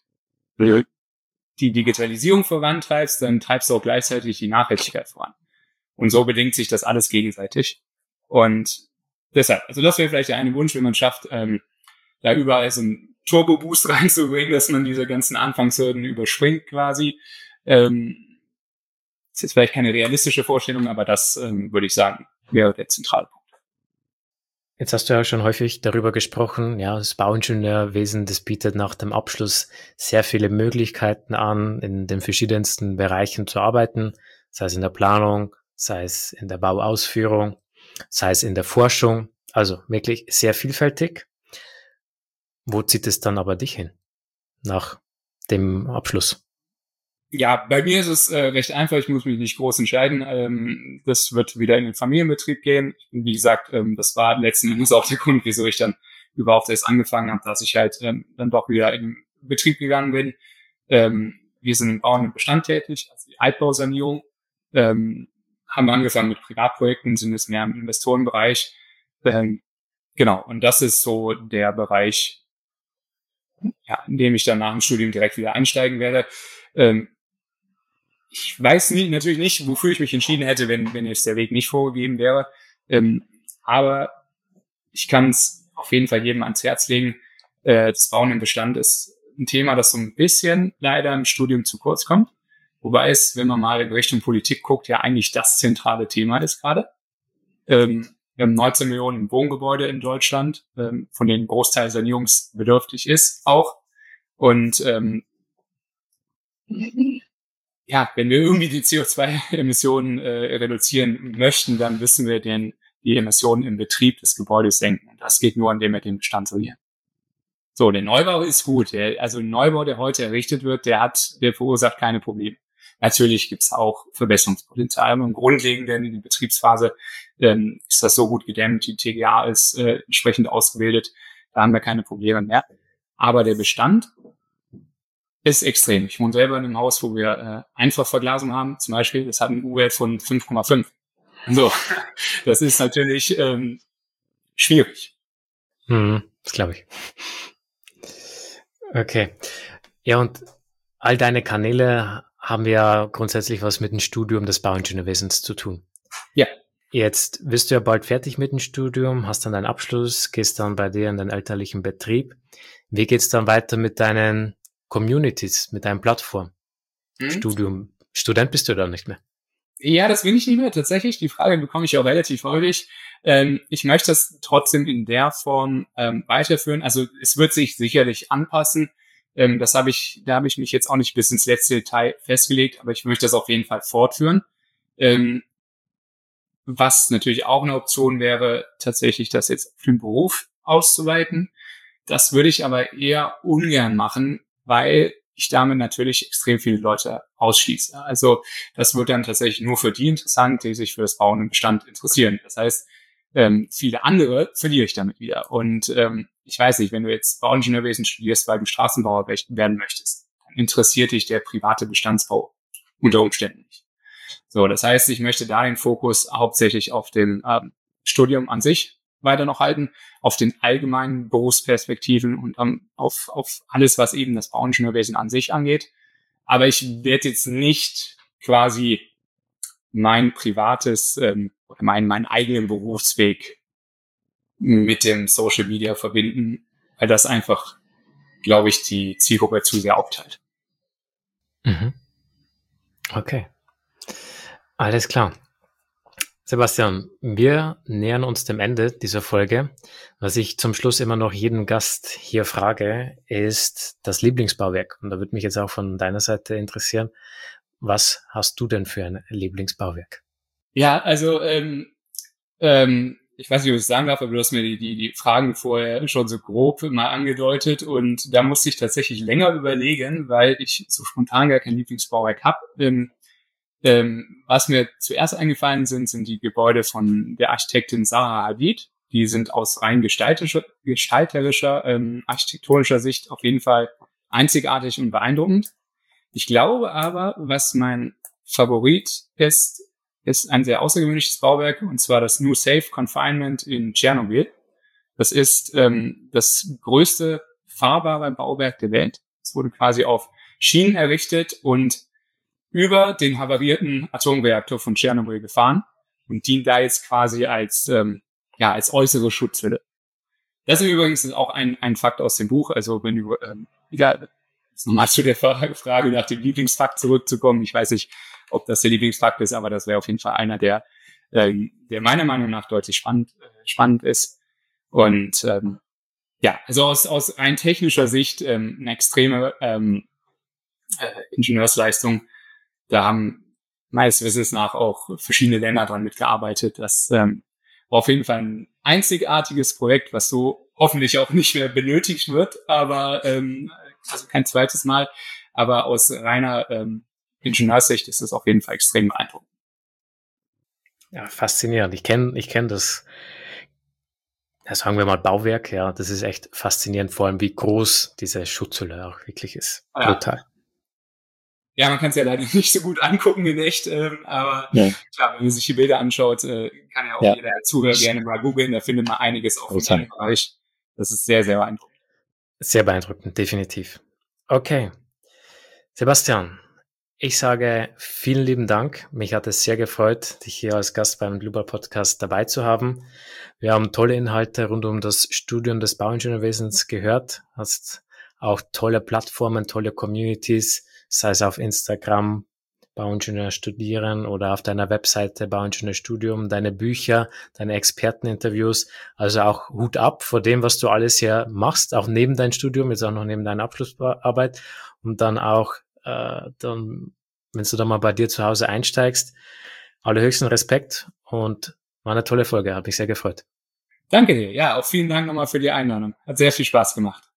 Die Digitalisierung vorantreibst, dann treibst du auch gleichzeitig die Nachhaltigkeit voran. Und so bedingt sich das alles gegenseitig. Und deshalb, also das wäre vielleicht der eine Wunsch, wenn man schafft, da überall so einen Turbo-Boost reinzubringen, dass man diese ganzen Anfangshürden überspringt quasi. Das ist jetzt vielleicht keine realistische Vorstellung, aber das, würde ich sagen, wäre der zentrale Punkt. Jetzt hast du ja schon häufig darüber gesprochen, ja, das Bauingenieurwesen, das bietet nach dem Abschluss sehr viele Möglichkeiten an, in den verschiedensten Bereichen zu arbeiten, sei es in der Planung, sei es in der Bauausführung, sei es in der Forschung, also wirklich sehr vielfältig. Wo zieht es dann aber dich hin nach dem Abschluss? Ja, bei mir ist es recht einfach. Ich muss mich nicht groß entscheiden. Das wird wieder in den Familienbetrieb gehen. Wie gesagt, das war letzten Endes auch der Grund, wieso ich dann überhaupt erst angefangen habe, dass ich halt dann doch wieder in den Betrieb gegangen bin. Wir sind im Bau und Bestand tätig, also die Altbausanierung. Haben angefangen mit Privatprojekten, sind jetzt mehr im Investorenbereich. Genau, und das ist so der Bereich, ja, in dem ich dann nach dem Studium direkt wieder einsteigen werde. Ich weiß natürlich nicht, wofür ich mich entschieden hätte, wenn jetzt der Weg nicht vorgegeben wäre. Aber ich kann es auf jeden Fall jedem ans Herz legen. Das Bauen im Bestand ist ein Thema, das so ein bisschen leider im Studium zu kurz kommt. Wobei es, wenn man mal in Richtung Politik guckt, ja eigentlich das zentrale Thema ist gerade. Wir haben 19 Millionen Wohngebäude in Deutschland, von denen ein Großteil sanierungsbedürftig ist auch. Und ja, wenn wir irgendwie die CO2-Emissionen reduzieren möchten, dann müssen wir die Emissionen im Betrieb des Gebäudes senken. Und das geht nur, indem wir den Bestand sanieren. So, der Neubau ist gut. Also ein Neubau, der heute errichtet wird, der verursacht keine Probleme. Natürlich gibt's auch Verbesserungspotenzial. Und grundlegend in der Betriebsphase ist das so gut gedämmt, die TGA ist entsprechend ausgebildet, da haben wir keine Probleme mehr. Aber der Bestand ist extrem. Ich wohne selber in einem Haus, wo wir Einfachverglasung haben, zum Beispiel. Das hat einen U-Wert von 5,5. So, das ist natürlich schwierig. Das glaube ich. Okay. Ja, und all deine Kanäle haben ja grundsätzlich was mit dem Studium des Bauingenieurwesens zu tun. Ja. Jetzt bist du ja bald fertig mit dem Studium, hast dann deinen Abschluss, gehst dann bei dir in den elterlichen Betrieb. Wie geht's dann weiter mit deinen Communities, mit deinem Plattform? Studium. Student bist du da nicht mehr? Ja, das bin ich nicht mehr tatsächlich. Die Frage bekomme ich auch relativ häufig. Ich möchte das trotzdem in der Form weiterführen. Also es wird sich sicherlich anpassen. Da habe ich mich jetzt auch nicht bis ins letzte Detail festgelegt, aber ich möchte das auf jeden Fall fortführen. Was natürlich auch eine Option wäre, tatsächlich das jetzt für den Beruf auszuweiten. Das würde ich aber eher ungern machen, weil ich damit natürlich extrem viele Leute ausschließe. Also das wird dann tatsächlich nur für die interessant, die sich für das Bauen im Bestand interessieren. Das heißt, viele andere verliere ich damit wieder. Und ich weiß nicht, wenn du jetzt Bauingenieurwesen studierst, weil du Straßenbauer werden möchtest, dann interessiert dich der private Bestandsbau unter Umständen nicht. So, das heißt, ich möchte da den Fokus hauptsächlich auf dem Studium an sich weiter noch halten, auf den allgemeinen Berufsperspektiven und auf alles, was eben das Bauingenieurwesen an sich angeht. Aber ich werde jetzt nicht quasi mein privates oder meinen eigenen Berufsweg mit dem Social Media verbinden, weil das einfach, glaube ich, die Zielgruppe zu sehr aufteilt. Mhm. Okay. Alles klar. Sebastian, wir nähern uns dem Ende dieser Folge. Was ich zum Schluss immer noch jeden Gast hier frage, ist das Lieblingsbauwerk. Und da würde mich jetzt auch von deiner Seite interessieren, was hast du denn für ein Lieblingsbauwerk? Ja, also ich weiß nicht, ob ich es sagen darf, aber du hast mir die Fragen vorher schon so grob mal angedeutet und da musste ich tatsächlich länger überlegen, weil ich so spontan gar kein Lieblingsbauwerk habe. Was mir zuerst eingefallen sind die Gebäude von der Architektin Zaha Hadid. Die sind aus rein gestalterischer, architektonischer Sicht auf jeden Fall einzigartig und beeindruckend. Ich glaube aber, was mein Favorit ist ein sehr außergewöhnliches Bauwerk, und zwar das New Safe Confinement in Tschernobyl. Das ist das größte fahrbare Bauwerk der Welt. Es wurde quasi auf Schienen errichtet und über den havarierten Atomreaktor von Tschernobyl gefahren und dient da jetzt quasi als äußere Schutzhülle. Das ist übrigens auch ein Fakt aus dem Buch. Also wenn du nochmal zu der Frage nach dem Lieblingsfakt zurückzukommen. Ich weiß nicht, ob das der Lieblingsfakt ist, aber das wäre auf jeden Fall einer, der meiner Meinung nach deutlich spannend ist. Und also aus rein technischer Sicht eine extreme Ingenieursleistung. Da haben meines Wissens nach auch verschiedene Länder dran mitgearbeitet. Das war auf jeden Fall ein einzigartiges Projekt, was so hoffentlich auch nicht mehr benötigt wird, aber also kein zweites Mal. Aber aus reiner Ingenieurssicht ist das auf jeden Fall extrem beeindruckend. Ja, faszinierend. Ich kenn das, ja, sagen wir mal Bauwerk, ja, das ist echt faszinierend, vor allem wie groß diese Schutzhülle auch wirklich ist. Ja. Brutal. Ja, man kann es ja leider nicht so gut angucken in echt, aber klar, wenn man sich die Bilder anschaut, kann ja auch jeder Zuhörer gerne mal googeln, da findet man einiges auf dem Bereich. Das ist sehr, sehr beeindruckend. Sehr beeindruckend, definitiv. Okay. Sebastian, ich sage vielen lieben Dank. Mich hat es sehr gefreut, dich hier als Gast beim Global Podcast dabei zu haben. Wir haben tolle Inhalte rund um das Studium des Bauingenieurwesens gehört. Hast auch tolle Plattformen, tolle Communities, sei es auf Instagram, Bauingenieur studieren oder auf deiner Webseite Bauingenieurstudium, deine Bücher, deine Experteninterviews. Also auch Hut ab vor dem, was du alles hier machst, auch neben deinem Studium, jetzt auch noch neben deiner Abschlussarbeit und dann auch dann, wenn du dann mal bei dir zu Hause einsteigst, allerhöchsten Respekt und war eine tolle Folge, hat mich sehr gefreut. Danke dir. Ja, auch vielen Dank nochmal für die Einladung. Hat sehr viel Spaß gemacht.